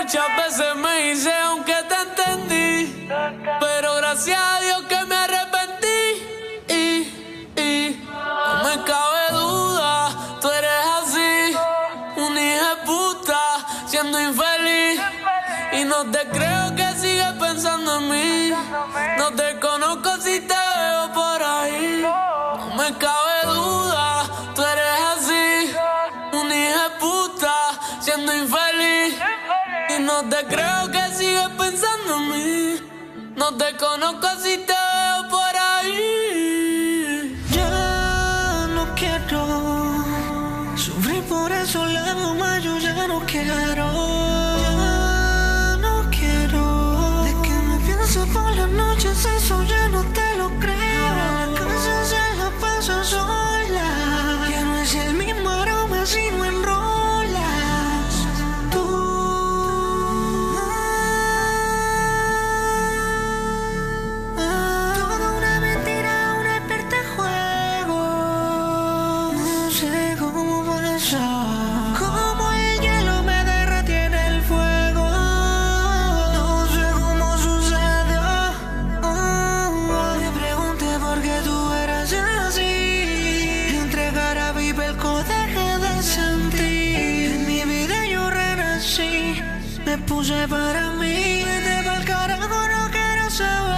Muchas veces me hice aunque te entendí, pero gracias a Dios que me arrepentí. No me cabe duda, tú eres así, una hija de puta, siendo infeliz. Y no te creo que sigues pensando en mí. No te conozco si te veo por ahí. No me cabe duda, tú eres así, una hija de puta, siendo infeliz. Y no te creo que sigues pensando en mí. No te conozco si te veo por ahí. Ya no quiero sufrir por eso lado más, yo ya no quiero. Ya no quiero de que me pienses por las noches, eso ya no te lo creo. Ahora la casa se la pasa sola, ya no es el mismo aroma sino en rolas. Como el hielo me derretí en el fuego, no sé cómo sucedió. Me pregunté por qué tú eras así. Entregar a Vivelco dejé de sentir. En mi vida yo renací, me puse para mí. Vete pa'l carajo, no quiero saber.